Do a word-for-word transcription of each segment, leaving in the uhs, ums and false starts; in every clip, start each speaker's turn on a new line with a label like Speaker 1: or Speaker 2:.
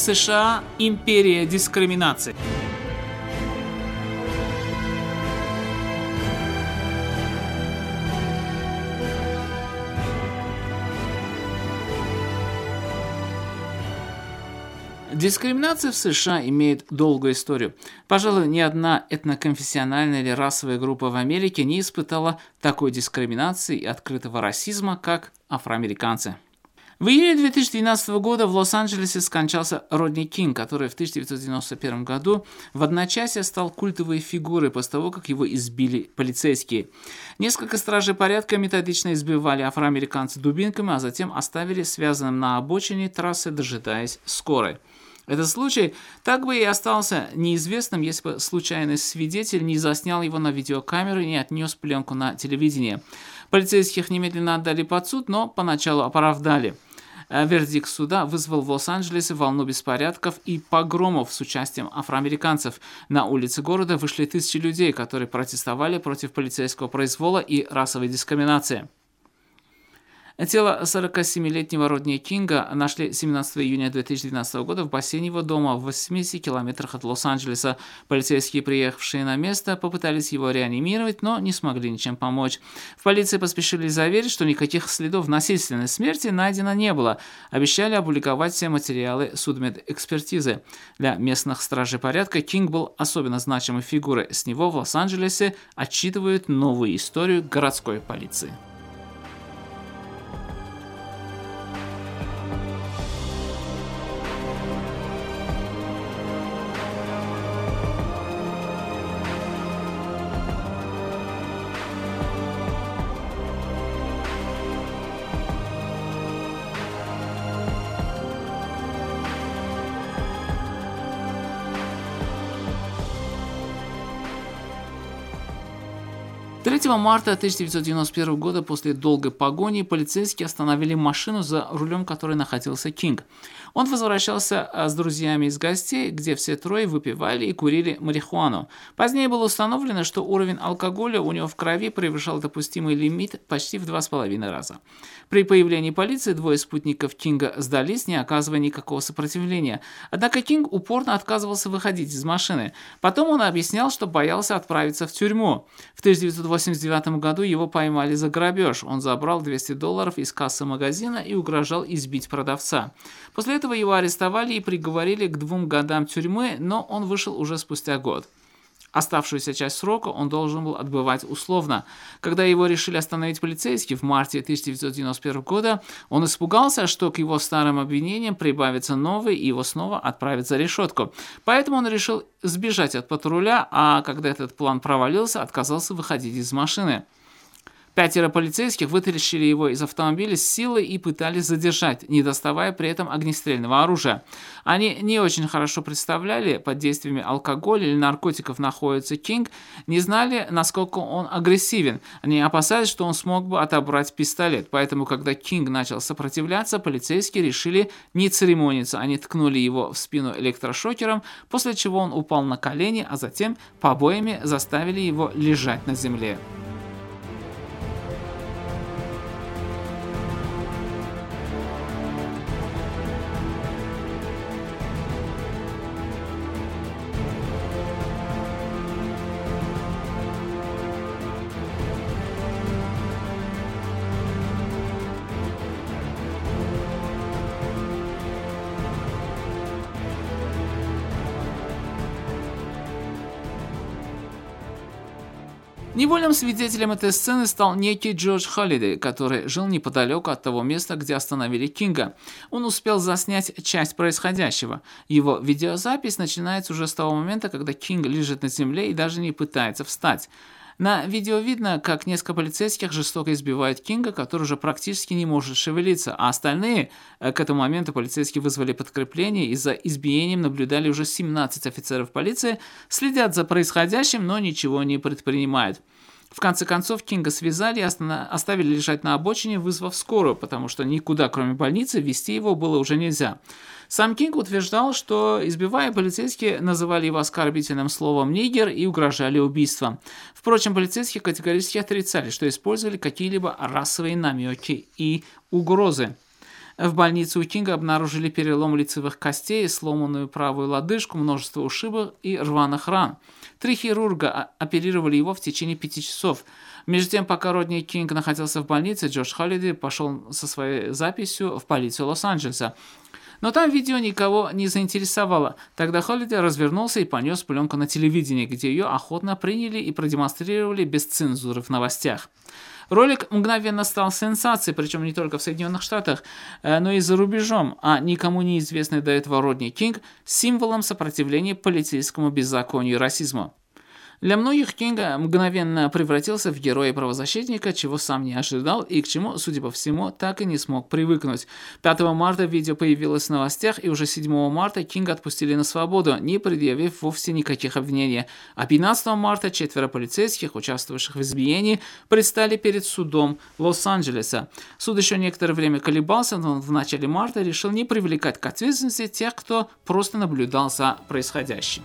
Speaker 1: США – империя дискриминации. Дискриминация в США имеет долгую историю. Пожалуй, ни одна этноконфессиональная или расовая группа в Америке не испытала такой дискриминации и открытого расизма, как афроамериканцы. В июле две тысячи двенадцатого года в Лос-Анджелесе скончался Родни Кинг, который в тысяча девятьсот девяносто первом году в одночасье стал культовой фигурой после того, как его избили полицейские. Несколько стражей порядка методично избивали афроамериканца дубинками, а затем оставили связанным на обочине трассы, дожидаясь скорой. Этот случай так бы и остался неизвестным, если бы случайный свидетель не заснял его на видеокамеру и не отнес пленку на телевидение. Полицейских немедленно отдали под суд, но поначалу оправдали. Вердикт суда вызвал в Лос-Анджелесе волну беспорядков и погромов с участием афроамериканцев. На улицы города вышли тысячи людей, которые протестовали против полицейского произвола и расовой дискриминации. Тело сорокасемилетнего Родни Кинга нашли семнадцатого июня две тысячи двенадцатого года в бассейне его дома в восьмидесяти километрах от Лос-Анджелеса. Полицейские, приехавшие на место, попытались его реанимировать, но не смогли ничем помочь. В полиции поспешили заверить, что никаких следов насильственной смерти найдено не было. Обещали опубликовать все материалы судмедэкспертизы. Для местных стражей порядка Кинг был особенно значимой фигурой. С него в Лос-Анджелесе отчитывают новую историю городской полиции. третьего марта тысяча девятьсот девяносто первого года после долгой погони полицейские остановили машину, за рулем которой находился Кинг. Он возвращался с друзьями из гостей, где все трое выпивали и курили марихуану. Позднее было установлено, что уровень алкоголя у него в крови превышал допустимый лимит почти в два с половиной раза. При появлении полиции двое спутников Кинга сдались, не оказывая никакого сопротивления. Однако Кинг упорно отказывался выходить из машины. Потом он объяснял, что боялся отправиться в тюрьму. В тысяча девятьсот восемьдесят девятом году его поймали за грабеж. Он забрал двести долларов из кассы магазина и угрожал избить продавца. После этого его арестовали и приговорили к двум годам тюрьмы, но он вышел уже спустя год. Оставшуюся часть срока он должен был отбывать условно. Когда его решили остановить полицейские в марте тысяча девятьсот девяносто первого года, он испугался, что к его старым обвинениям прибавятся новые и его снова отправят за решетку. Поэтому он решил сбежать от патруля, а когда этот план провалился, отказался выходить из машины. Пятеро полицейских вытащили его из автомобиля с силой и пытались задержать, не доставая при этом огнестрельного оружия. Они не очень хорошо представляли, под действиями алкоголя или наркотиков находится Кинг, не знали, насколько он агрессивен. Они опасались, что он смог бы отобрать пистолет. Поэтому, когда Кинг начал сопротивляться, полицейские решили не церемониться. Они ткнули его в спину электрошокером, после чего он упал на колени, а затем побоями заставили его лежать на земле. Невольным свидетелем этой сцены стал некий Джордж Холлидей, который жил неподалеку от того места, где остановили Кинга. Он успел заснять часть происходящего. Его видеозапись начинается уже с того момента, когда Кинг лежит на земле и даже не пытается встать. На видео видно, как несколько полицейских жестоко избивают Кинга, который уже практически не может шевелиться, а остальные, к этому моменту полицейские вызвали подкрепление и за избиением наблюдали уже семнадцать офицеров полиции, следят за происходящим, но ничего не предпринимают. В конце концов, Кинга связали и оставили лежать на обочине, вызвав скорую, потому что никуда, кроме больницы, везти его было уже нельзя. Сам Кинг утверждал, что, избивая, полицейские называли его оскорбительным словом «нигер» и угрожали убийством. Впрочем, полицейские категорически отрицали, что использовали какие-либо расовые намеки и угрозы. В больнице у Кинга обнаружили перелом лицевых костей, сломанную правую лодыжку, множество ушибов и рваных ран. Три хирурга оперировали его в течение пяти часов. Между тем, пока Родни Кинг находился в больнице, Джош Холлидей пошел со своей записью в полицию Лос-Анджелеса. Но там видео никого не заинтересовало. Тогда Холлидей развернулся и понес пленку на телевидение, где ее охотно приняли и продемонстрировали без цензуры в новостях. Ролик мгновенно стал сенсацией, причем не только в Соединенных Штатах, но и за рубежом, а никому неизвестный до этого Родни Кинг – символом сопротивления полицейскому беззаконию и расизму. Для многих Кинг мгновенно превратился в героя-правозащитника, чего сам не ожидал и к чему, судя по всему, так и не смог привыкнуть. пятого марта видео появилось в новостях, и уже седьмого марта Кинга отпустили на свободу, не предъявив вовсе никаких обвинений. А пятнадцатого марта четверо полицейских, участвовавших в избиении, предстали перед судом Лос-Анджелеса. Суд еще некоторое время колебался, но в начале марта решил не привлекать к ответственности тех, кто просто наблюдал за происходящим.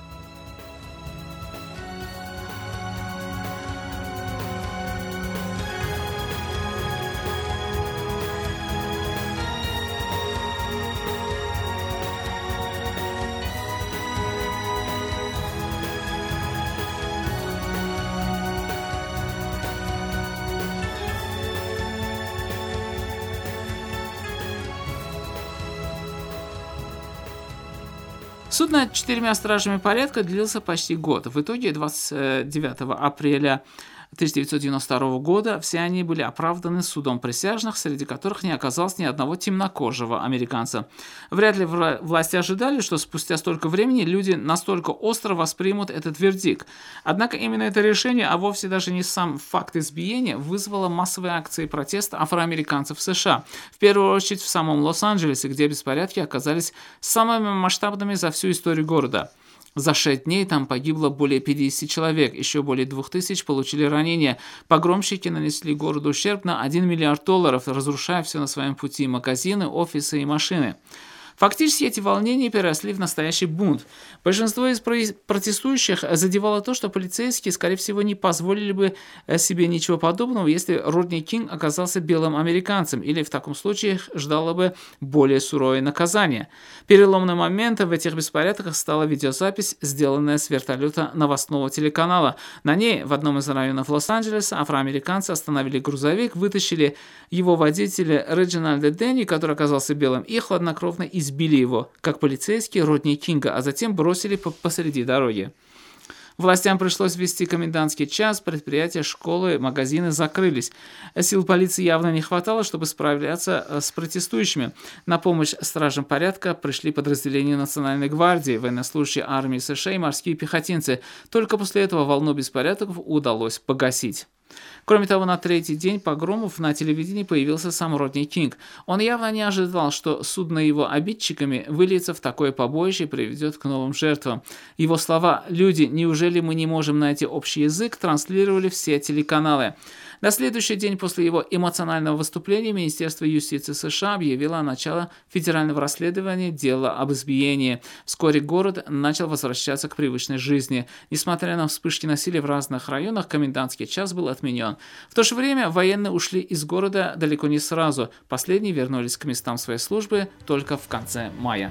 Speaker 1: Суд над четырьмя стражами порядка длился почти год. В итоге двадцать девятого апреля тысяча девятьсот девяносто второго года все они были оправданы судом присяжных, среди которых не оказалось ни одного темнокожего американца. Вряд ли власти ожидали, что спустя столько времени люди настолько остро воспримут этот вердикт. Однако именно это решение, а вовсе даже не сам факт избиения, вызвало массовые акции протеста афроамериканцев в США. В первую очередь в самом Лос-Анджелесе, где беспорядки оказались самыми масштабными за всю историю города. За шесть дней там погибло более пятидесяти человек, еще более двух тысяч получили ранения. Погромщики нанесли городу ущерб на один миллиард долларов, разрушая все на своем пути – магазины, офисы и машины. Фактически эти волнения переросли в настоящий бунт. Большинство из протестующих задевало то, что полицейские, скорее всего, не позволили бы себе ничего подобного, если Родни Кинг оказался белым американцем, или в таком случае ждало бы более суровое наказание. Переломным моментом в этих беспорядках стала видеозапись, сделанная с вертолета новостного телеканала. На ней в одном из районов Лос-Анджелеса афроамериканцы остановили грузовик, вытащили его водителя Реджинальда Дэнни, который оказался белым, и хладнокровно избили. Избили его, как полицейские Родни Кинга, а затем бросили посреди дороги. Властям пришлось ввести комендантский час, предприятия, школы, магазины закрылись. Сил полиции явно не хватало, чтобы справляться с протестующими. На помощь стражам порядка пришли подразделения Национальной гвардии, военнослужащие армии США и морские пехотинцы. Только после этого волну беспорядков удалось погасить. Кроме того, на третий день погромов на телевидении появился сам Родни Кинг. Он явно не ожидал, что суд над его обидчиками выльется в такое побоище и приведет к новым жертвам. Его слова «Люди, неужели мы не можем найти общий язык?» транслировали все телеканалы. На следующий день после его эмоционального выступления Министерство юстиции США объявило о начале федерального расследования дела об избиении. Вскоре город начал возвращаться к привычной жизни. Несмотря на вспышки насилия в разных районах, комендантский час был отменен. В то же время военные ушли из города далеко не сразу. Последние вернулись к местам своей службы только в конце мая.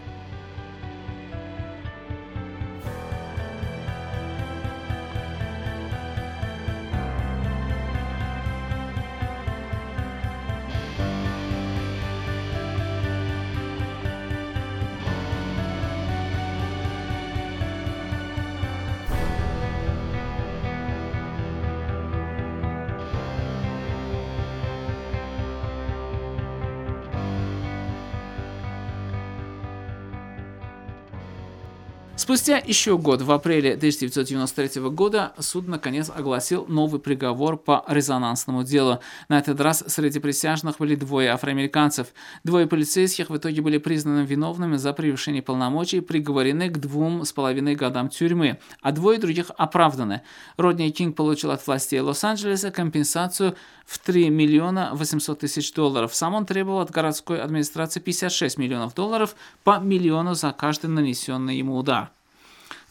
Speaker 1: Спустя еще год, в апреле тысяча девятьсот девяносто третьего года, суд наконец огласил новый приговор по резонансному делу. На этот раз среди присяжных были двое афроамериканцев. Двое полицейских в итоге были признаны виновными за превышение полномочий и приговорены к двум с половиной годам тюрьмы, а двое других оправданы. Родни Кинг получил от властей Лос-Анджелеса компенсацию в три миллиона восемьсот тысяч долларов. Сам он требовал от городской администрации пятьдесят шесть миллионов долларов, по миллиону за каждый нанесенный ему удар.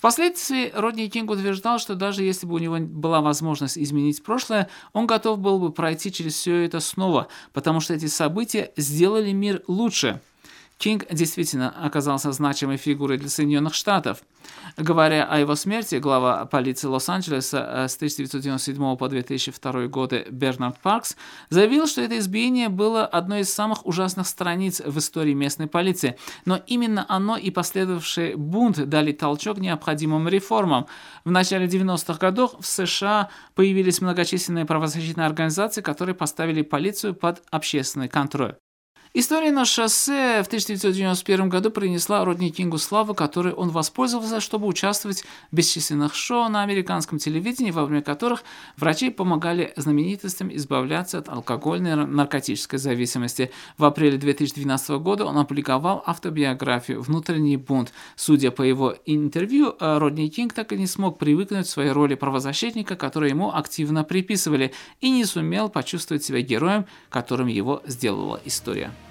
Speaker 1: Впоследствии Родни Кинг утверждал, что даже если бы у него была возможность изменить прошлое, он готов был бы пройти через все это снова, потому что эти события сделали мир лучше. Кинг действительно оказался значимой фигурой для Соединенных Штатов. Говоря о его смерти, глава полиции Лос-Анджелеса с тысяча девятьсот девяносто седьмого по две тысячи второй годы Бернард Паркс заявил, что это избиение было одной из самых ужасных страниц в истории местной полиции, но именно оно и последовавший бунт дали толчок необходимым реформам. В начале девяностых годов в США появились многочисленные правозащитные организации, которые поставили полицию под общественный контроль. История на шоссе в тысяча девятьсот девяносто первом году принесла Родни Кингу славу, которой он воспользовался, чтобы участвовать в бесчисленных шоу на американском телевидении, во время которых врачи помогали знаменитостям избавляться от алкогольной и наркотической зависимости. В апреле две тысячи двенадцатого года он опубликовал автобиографию «Внутренний бунт». Судя по его интервью, Родни Кинг так и не смог привыкнуть к своей роли правозащитника, которую ему активно приписывали, и не сумел почувствовать себя героем, которым его сделала история.